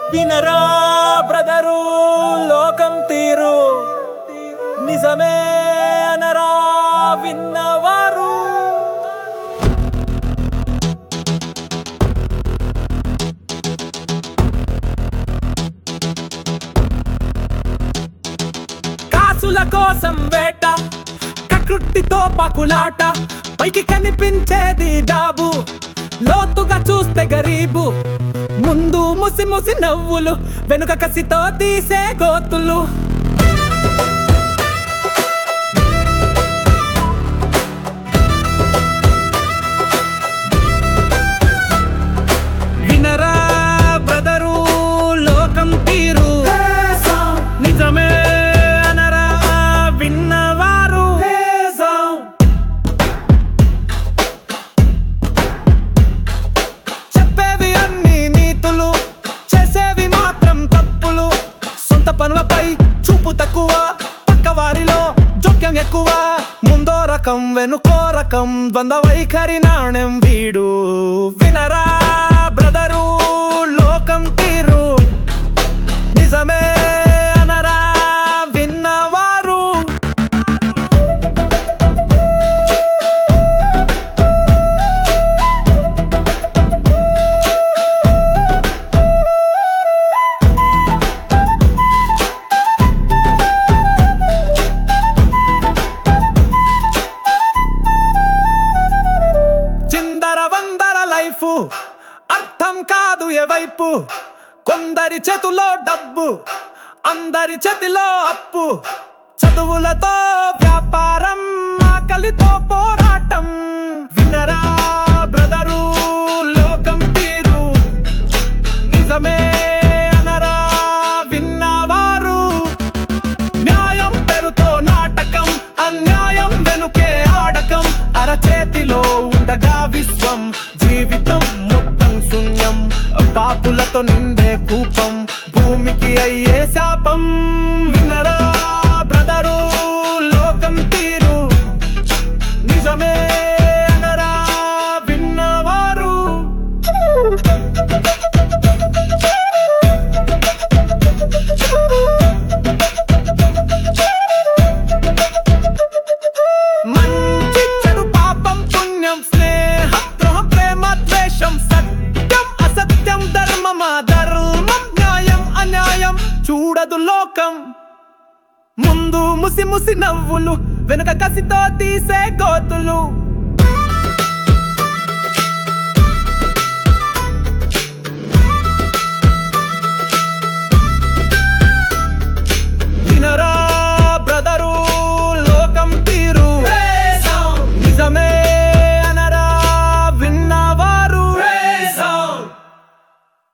వినరా బ్రదరు లోకం తీరు నిజమే అనరా విన్నవారు. కాసుల కోసం వేట, కకృతితో పాకులాట, పైకి కనిపించేది డాబు, లోతుగా చూస్తే గరీబు. ముందు ముసి ముసి నవ్వులు, వెనుక కసితో తీసే గోతులు. వినరా బ్రదరు లోకం తీరు నిజమే అనరా విన్నవారు. చెప్పేవి అన్ని నీతులు, చేసేవి మాత్రం తప్పులు. సొంత పనులపై చూపు తక్కువ, పక్కవారిలో జోక్యం ఎక్కువ. ముందో రకం వెనుకో రకం ద్వంద్వ వైఖరి నాణ్యం వీడు. వినరా బ్రదరు లోకం తీరు నిజమే అనరా విన్నవారు. చిందర వందర లైఫ్ అర్థం కాదు ఎవైపు. కొందరి చేతిలో డబ్బు, అందరి చేతిలో అప్పు. చదువులతో వ్యాపారం, ఆకలితో పోరాటం. వినరా బ్రదరు లోకం తీరు నిజమే అనరా విన్నవారు. న్యాయం పేరుతో నాటకం, అన్యాయం వెనుకే ఆడకం. అరచేతిలో ఉండగా విశ్వం, జీవితం మొత్తం శూన్యం. పాపులతో నిండే కూపం, భూమికి అయ్యే శాపం. వినరా బ్రదరు లోకం తీరు నిజమే అనరా విన్నవారు. మంచి చెడు పాపం పుణ్యం, స్నేహం ద్రోహం ప్రేమ ద్వేషం, సత్యం అసత్యం ధర్మం అధర్మం, న్యాయం అన్యాయం చూడదు లోకం. ముందు ముసి ముసి నవ్వులు, వెనుక కసితో తీసే గోతులు.